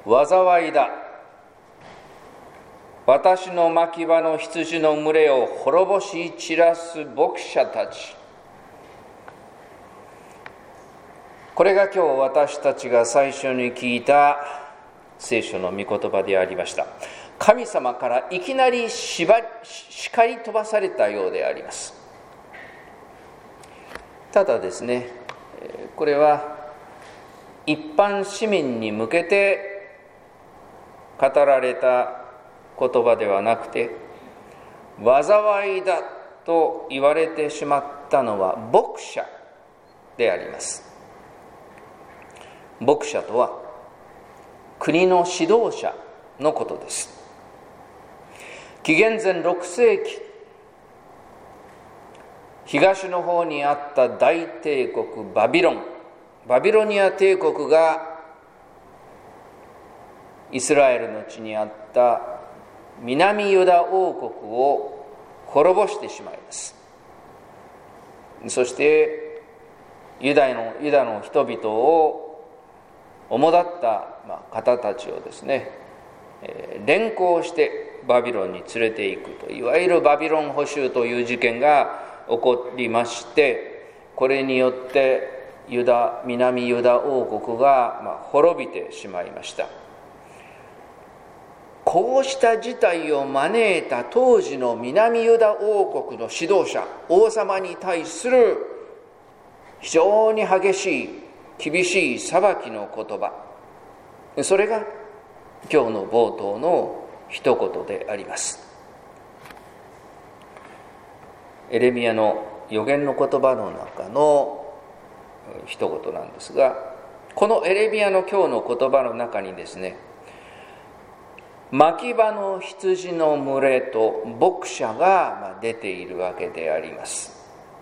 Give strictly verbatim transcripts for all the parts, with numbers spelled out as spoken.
災いだ。私の牧場の羊の群れを滅ぼし散らす牧者たち。これが今日私たちが最初に聞いた聖書の御言葉でありました。神様からいきなり叱り飛ばされたようであります。ただですね、これは一般市民に向けて語られた言葉ではなくて、災いだと言われてしまったのは牧者であります。牧者とは国の指導者のことです。紀元前ろくせいき、東の方にあった大帝国バビロン、バビロニア帝国がイスラエルの地にあった南ユダ王国を滅ぼしてしまいます。そしてユダの、ユダの人々を主だった方たちをですね、連行してバビロンに連れていくと、いわゆるバビロン捕囚という事件が起こりまして、これによってユダ南ユダ王国が滅びてしまいました。こうした事態を招いた当時の南ユダ王国の指導者、王様に対する非常に激しい厳しい裁きの言葉、それが今日の冒頭の一言であります。エレミヤの預言の言葉の中の一言なんですが、このエレミヤの今日の言葉の中にですね、牧場の羊の群れと牧者が出ているわけであります。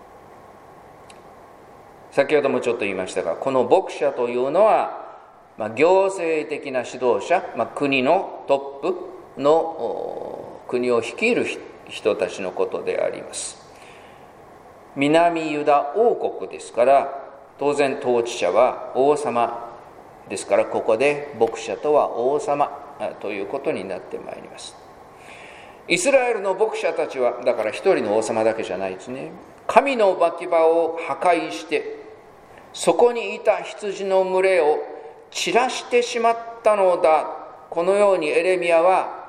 先ほどもちょっと言いましたが、この牧者というのは、まあ、行政的な指導者、まあ、国のトップの国を率いる人たちのことであります。南ユダ王国ですから、当然統治者は王様ですから、ここで牧者とは王様ということになってまいります。イスラエルの牧者たちは、だから一人の王様だけじゃないですね、神の牧場を破壊してそこにいた羊の群れを散らしてしまったのだ。このようにエレミヤは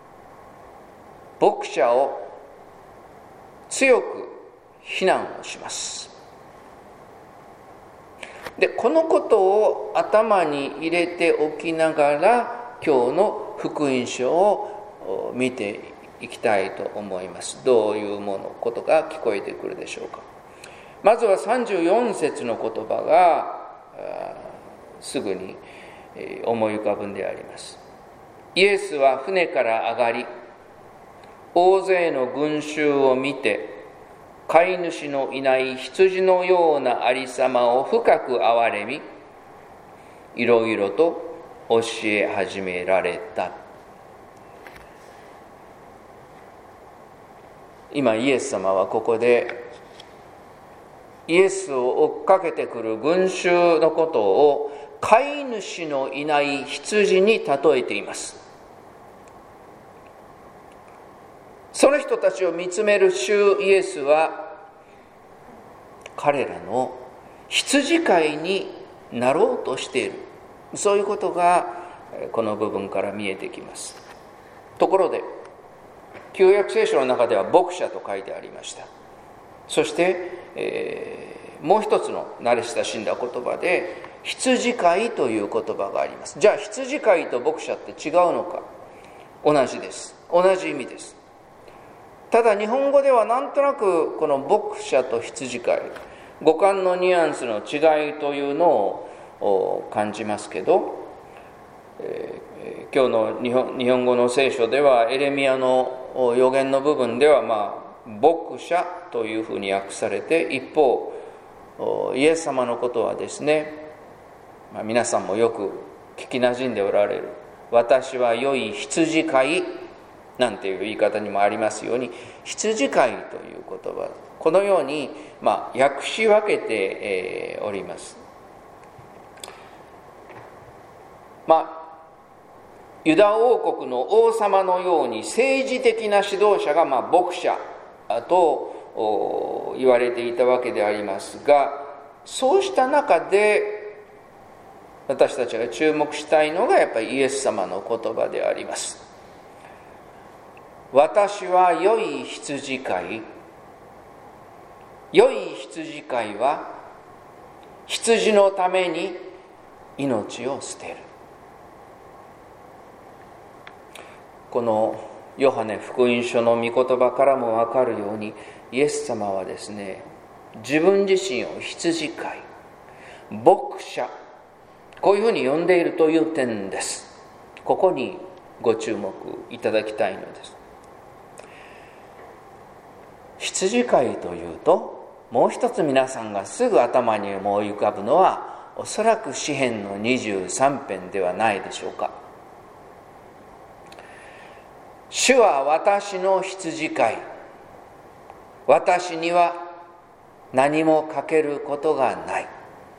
牧者を強く非難をします。で、このことを頭に入れておきながら今日の福音書を見ていきたいと思います。どういうものことが聞こえてくるでしょうか。まずはさんじゅうよん節の言葉がすぐに思い浮かぶんであります。イエスは船から上がり、大勢の群衆を見て、飼い主のいない羊のようなありさまを深く憐れみ、いろいろと教え始められた。今イエス様はここでイエスを追っかけてくる群衆のことを飼い主のいない羊に例えています。その人たちを見つめる主イエスは、彼らの羊飼いになろうとしている、そういうことがこの部分から見えてきます。ところで旧約聖書の中では牧者と書いてありました。そして、えー、もう一つの慣れ親しんだ言葉で羊飼いという言葉があります。じゃあ羊飼いと牧者って違うのか。同じです。同じ意味です。ただ日本語ではなんとなくこの牧者と羊飼い、語感のニュアンスの違いというのを感じますけど、えー、今日の日本、日本語の聖書ではエレミヤの預言の部分ではまあ牧者というふうに訳されて、一方イエス様のことはですね、まあ、皆さんもよく聞きなじんでおられる、私は良い羊飼いなんていう言い方にもありますように、羊飼いという言葉、このように、まあ、訳し分けて、えー、おります。まあユダ王国の王様のように政治的な指導者が、まあ、牧者と言われていたわけでありますが、そうした中で私たちが注目したいのがやっぱりイエス様の言葉であります。私は良い羊飼い。良い羊飼いは羊のために命を捨てる。このヨハネ福音書の御言葉からも分かるように、イエス様はですね、自分自身を羊飼い、牧者、こういうふうに呼んでいるという点です。ここにご注目いただきたいのです。羊飼いというと、もう一つ皆さんがすぐ頭に思い浮かぶのは、おそらく詩編のにじゅうさん編ではないでしょうか。主は私の羊飼い。私には何も欠けることがない。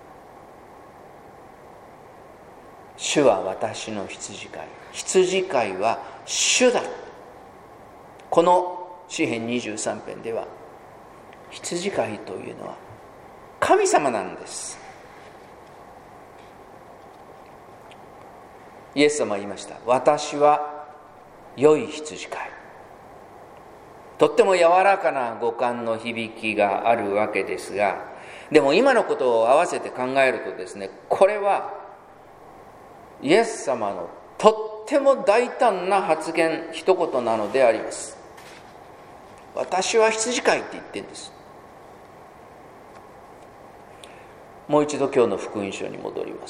主は私の羊飼い。羊飼いは主だ。この詩編にじゅうさん編では、羊飼いというのは神様なんです。イエス様は言いました。私は良い羊飼い。とっても柔らかな語感の響きがあるわけですが、でも今のことを合わせて考えるとですね、これはイエス様のとっても大胆な発言一言なのであります。私は羊飼いって言ってるんです。もう一度今日の福音書に戻ります。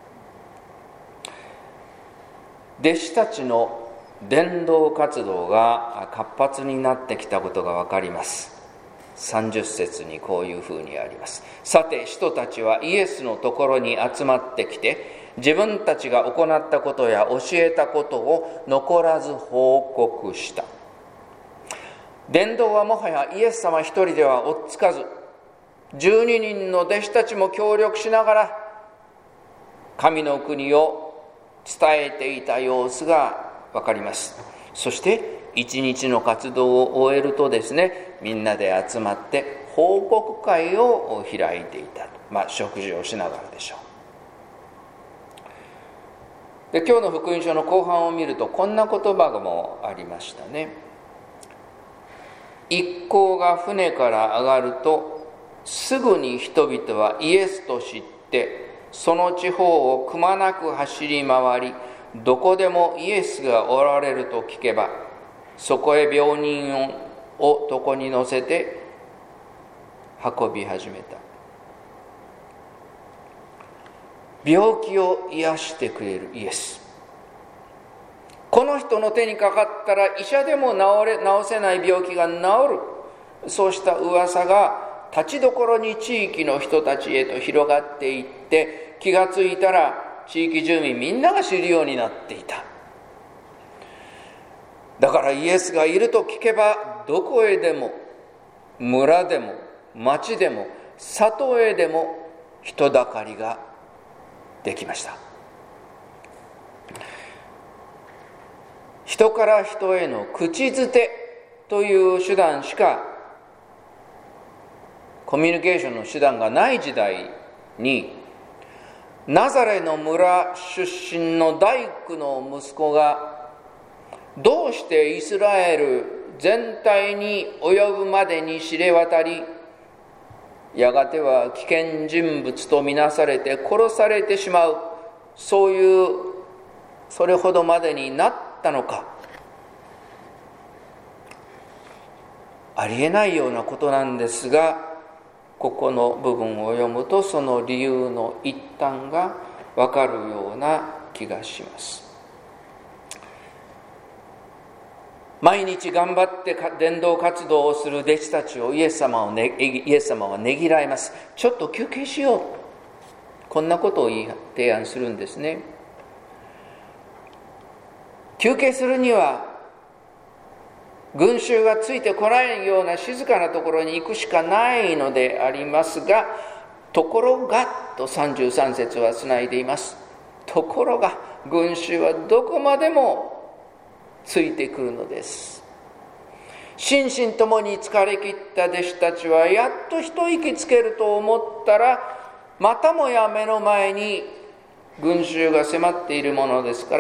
弟子たちの伝道活動が活発になってきたことが分かります。さんじゅっ節にこういうふうにあります。さて使徒たちはイエスのところに集まってきて、自分たちが行ったことや教えたことを残らず報告した。伝道はもはやイエス様一人では追っつかず、じゅうににんの弟子たちも協力しながら神の国を伝えていた様子が分かります。そして一日の活動を終えるとですね、みんなで集まって報告会を開いていた。まあ食事をしながらでしょう。で、今日の福音書の後半を見るとこんな言葉もありましたね。一行が船から上がると、すぐに人々はイエスと知ってその地方をくまなく走り回り、どこでもイエスがおられると聞けば、そこへ病人を床に乗せて運び始めた。病気を癒してくれるイエス。この人の手にかかったら医者でも治れ、治せない病気が治る。そうした噂が立ちどころに地域の人たちへと広がっていって、気がついたら地域住民みんなが知るようになっていた。だからイエスがいると聞けば、どこへでも、村でも町でも里へでも人だかりができました。人から人への口づてという手段しか、コミュニケーションの手段がない時代に、ナザレの村出身の大工の息子がどうしてイスラエル全体に及ぶまでに知れ渡り、やがては危険人物とみなされて殺されてしまう、そういうそれほどまでになったのか。ありえないようなことなんですが、ここの部分を読むとその理由の一端がわかるような気がします。毎日頑張って伝道活動をする弟子たちをイエス様を、ね、イエス様はねぎらいます。ちょっと休憩しよう、こんなことを提案するんですね。休憩するには群衆がついてこないような静かなところに行くしかないのでありますが、ところがとさんじゅうさん節はつないでいます。ところが群衆はどこまでもついてくるのです。心身ともに疲れ切った弟子たちはやっと一息つけると思ったら、またもや目の前に群衆が迫っているものですから、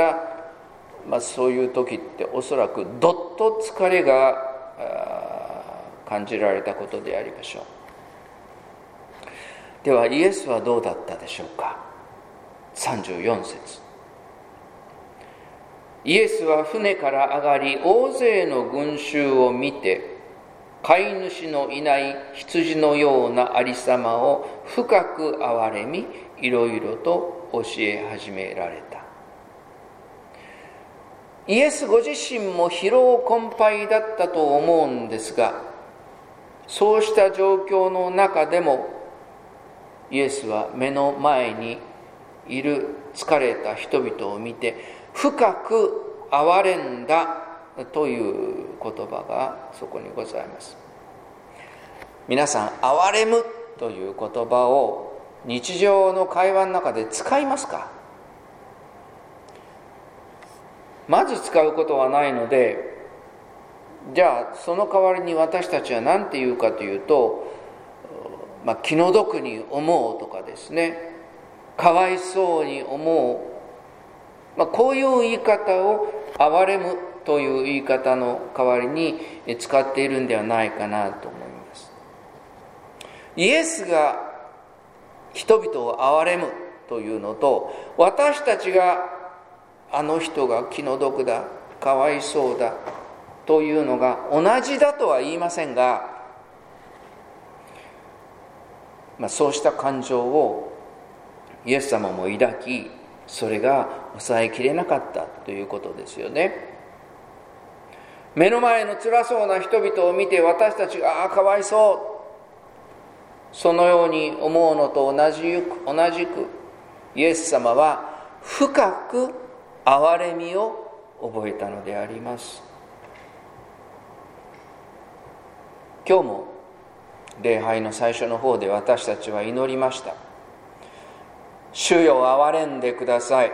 まあ、そういう時っておそらくどっと疲れが感じられたことでありましょう。ではイエスはどうだったでしょうか。さんじゅうよん節、イエスは船から上がり、大勢の群衆を見て、飼い主のいない羊のようなありさまを深く憐れみ、いろいろと教え始められた。イエスご自身も疲労困憊だったと思うんですが、そうした状況の中でもイエスは目の前にいる疲れた人々を見て深く憐れんだという言葉がそこにございます。皆さん、憐れむという言葉を日常の会話の中で使いますか？まず使うことはないので、じゃあその代わりに私たちは何て言うかというと、まあ、気の毒に思うとかですね、かわいそうに思う、まあ、こういう言い方を憐れむという言い方の代わりに使っているんではないかなと思います。イエスが人々を憐れむというのと、私たちがあの人が気の毒だ、かわいそうだというのが同じだとは言いませんが、まあ、そうした感情をイエス様も抱き、それが抑えきれなかったということですよね。目の前の辛そうな人々を見て、私たちがああかわいそう、そのように思うのと同じく同じくイエス様は深く憐れみを覚えたのであります。今日も礼拝の最初の方で私たちは祈りました。主よ憐れんでください。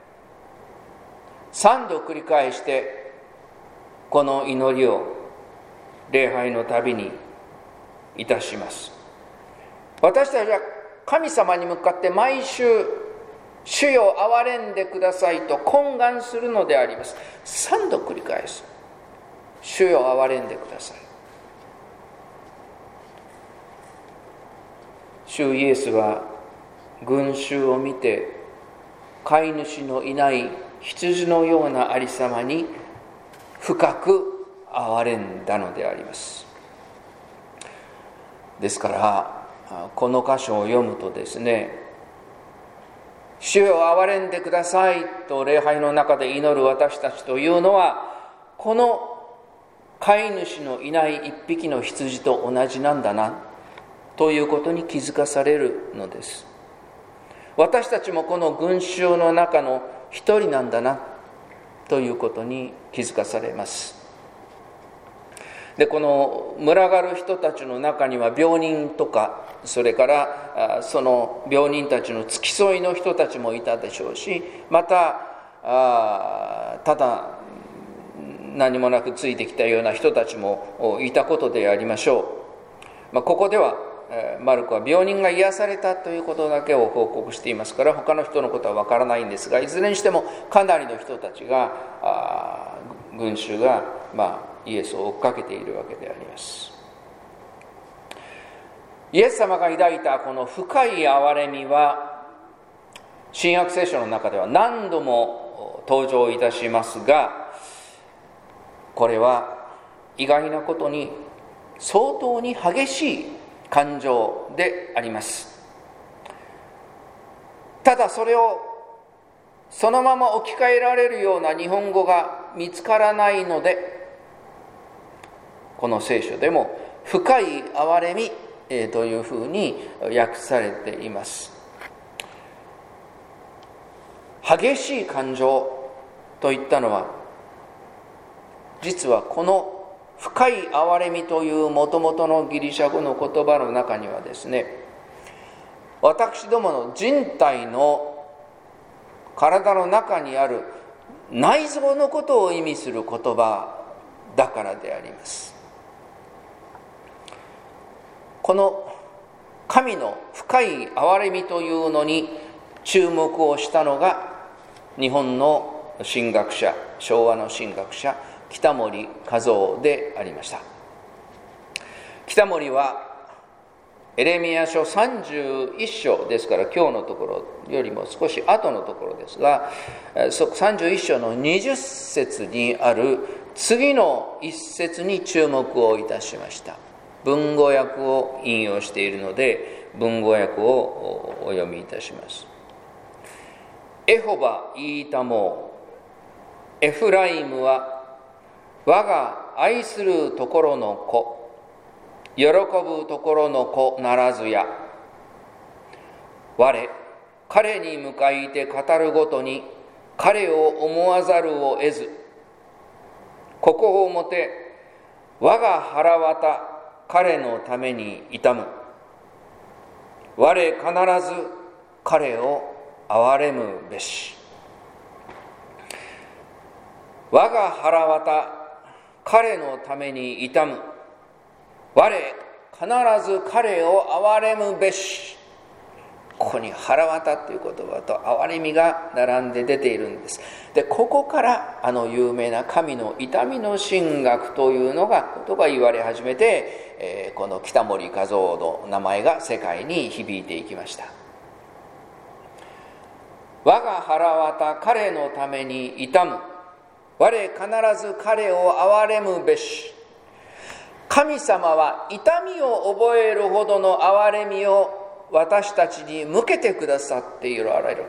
三度繰り返してこの祈りを礼拝のたびにいたします。私たちは神様に向かって毎週、主よ憐れんでくださいと懇願するのであります。三度繰り返す。主よ憐れんでください。主イエスは群衆を見て、飼い主のいない羊のようなありさまに深く憐れんだのであります。ですからこの箇所を読むとですね、主よ憐れんでくださいと礼拝の中で祈る私たちというのは、この飼い主のいない一匹の羊と同じなんだなということに気づかされるのです。私たちもこの群衆の中の一人なんだなということに気づかされます。で、この群がる人たちの中には病人とか、それからその病人たちの付き添いの人たちもいたでしょうし、またただ何もなくついてきたような人たちもいたことでありましょう。まあ、ここではマルコは病人が癒されたということだけを報告していますから、他の人のことはわからないんですが、いずれにしてもかなりの人たちが、群衆が、まあ、イエスを追っかけているわけであります。イエス様が抱いたこの深い憐れみは、新約聖書の中では何度も登場いたしますが、これは意外なことに相当に激しい感情であります。ただそれをそのまま置き換えられるような日本語が見つからないので、この聖書でも深い憐れみというふうに訳されています。激しい感情といったのは、実はこの深い憐れみというもともとのギリシャ語の言葉の中にはですね、私どもの人体の体の中にある内臓のことを意味する言葉だからであります。この神の深い憐れみというのに注目をしたのが日本の神学者、昭和の神学者北森一夫でありました。北森はエレミヤ書さんじゅういっ章ですから、今日のところよりも少し後のところですが、さんじゅういっ章のにじゅっ節にある次の一節に注目をいたしました。文語訳を引用しているので、文語訳をお読みいたします。エホバ言いたもう、エフライムは我が愛するところの子、喜ぶところの子ならずや。我、彼に向かいて語るごとに彼を思わざるを得ず、ここをもて我が腹渡彼のために痛む。我必ず彼を憐れむべし。我が腹渡彼のために痛む。我必ず彼を憐れむべし。ここに腹渡という言葉と憐れみが並んで出ているんです。で、ここからあの有名な神の痛みの神学というのがことが言われ始めて、えー、この北森一夫の名前が世界に響いていきました。我が腹渡彼のために痛む。我必ず彼を憐れむべし。神様は痛みを覚えるほどの憐れみを私たちに向けてくださっていられる。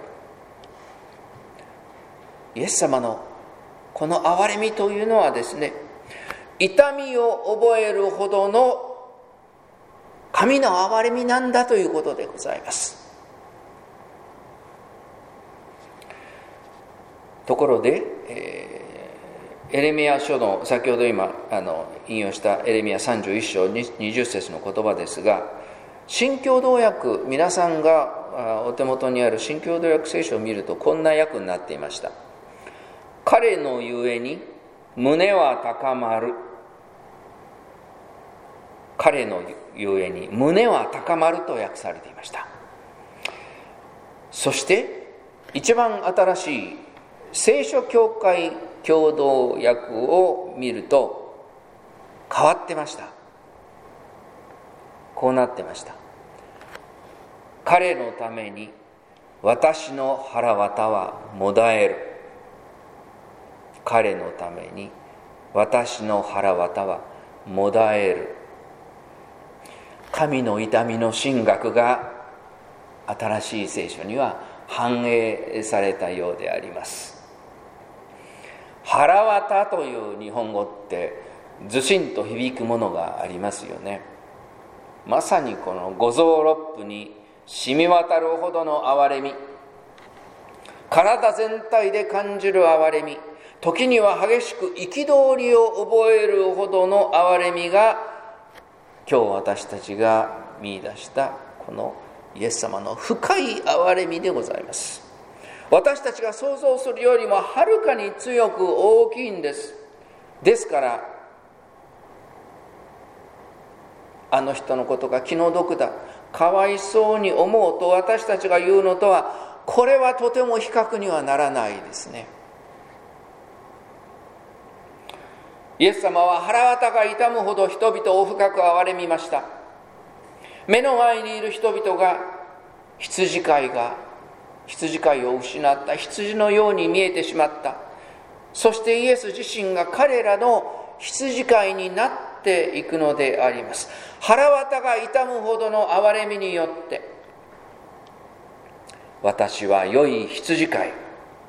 イエス様のこの憐れみというのはですね、痛みを覚えるほどの神の憐れみなんだということでございます。ところで、えーエレミヤ書の先ほど今あの引用したエレミヤさんじゅういっ章にじゅっ節の言葉ですが、新共同訳、皆さんがお手元にある新共同訳聖書を見るとこんな訳になっていました。彼のゆえに胸は高まる。彼のゆえに胸は高まると訳されていました。そして一番新しい聖書教会共同訳を見ると変わってました。こうなってました。彼のために私の腹渡はもだえる。彼のために私の腹渡はもだえる。神の痛みの神学が新しい聖書には反映されたようであります。腹渡という日本語ってずしんと響くものがありますよね。まさにこの五臓六腑に染み渡るほどの憐れみ、体全体で感じる憐れみ、時には激しく憤りを覚えるほどの憐れみが、今日私たちが見出したこのイエス様の深い憐れみでございます。私たちが想像するよりもはるかに強く大きいんです。ですからあの人のことが気の毒だ、かわいそうに思うと私たちが言うのとは、これはとても比較にはならないですね。イエス様は腹渡が痛むほど人々を深く憐れみました。目の前にいる人々が羊飼いが羊飼いを失った羊のように見えてしまった。そしてイエス自身が彼らの羊飼いになっていくのであります。腹渡が痛むほどの憐れみによって、私は良い羊飼い。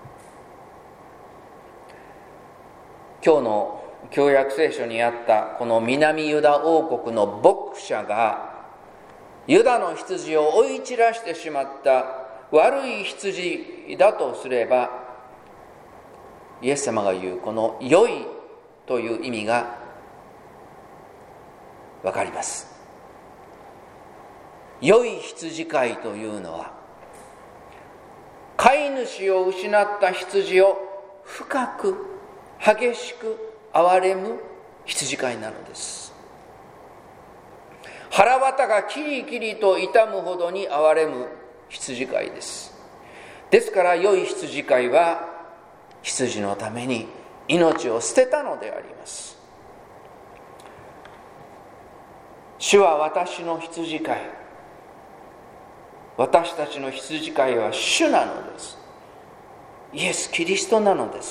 今日の旧約聖書にあったこの南ユダ王国の牧者がユダの羊を追い散らしてしまった悪い羊だとすれば、イエス様が言うこの良いという意味がわかります。良い羊飼いというのは、 飼い主を失った羊を深く激しく憐れむ羊飼いなのです。腹渡がキリキリと痛むほどに憐れむ羊飼いです。ですから良い羊飼いは羊のために命を捨てたのであります。主は私の羊飼い、私たちの羊飼いは主なのです。イエス・キリストなのです。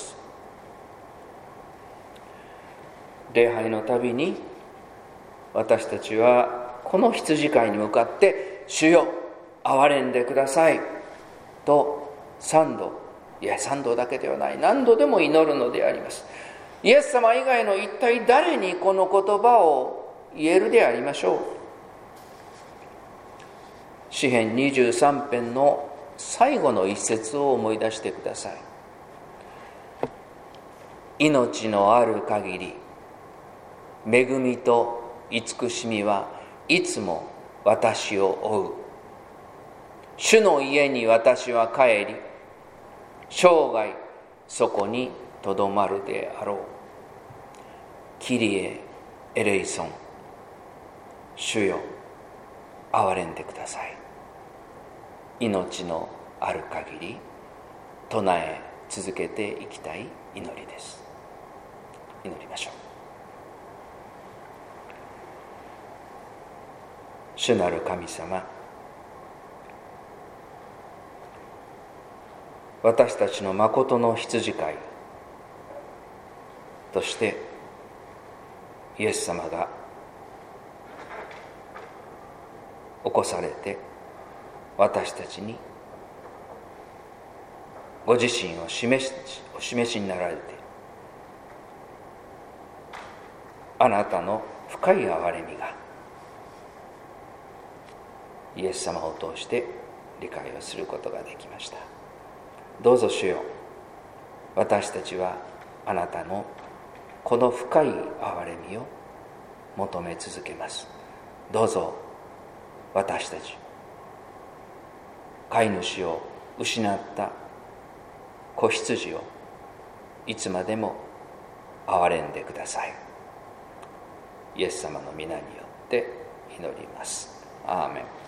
礼拝のたびに私たちはこの羊飼いに向かって主よ憐れんでくださいと三度、いや三度だけではない何度でも祈るのであります。イエス様以外の一体誰にこの言葉を言えるでありましょう。詩編にじゅうさん編の最後の一節を思い出してください。命のある限り恵みと慈しみはいつも私を追う。主の家に私は帰り、生涯そこにとどまるであろう。キリエ・エレイソン、主よ憐れんでください。命のある限り唱え続けていきたい祈りです。祈りましょう。主なる神様、私たちの誠の羊飼いとしてイエス様が起こされて私たちにご自身を示し、お示しになられて、あなたの深い憐れみがイエス様を通して理解をすることができました。どうぞ主よ、私たちはあなたのこの深い憐れみを求め続けます。どうぞ私たち飼い主を失った子羊をいつまでも憐れんでください。イエス様の皆によって祈ります。アーメン。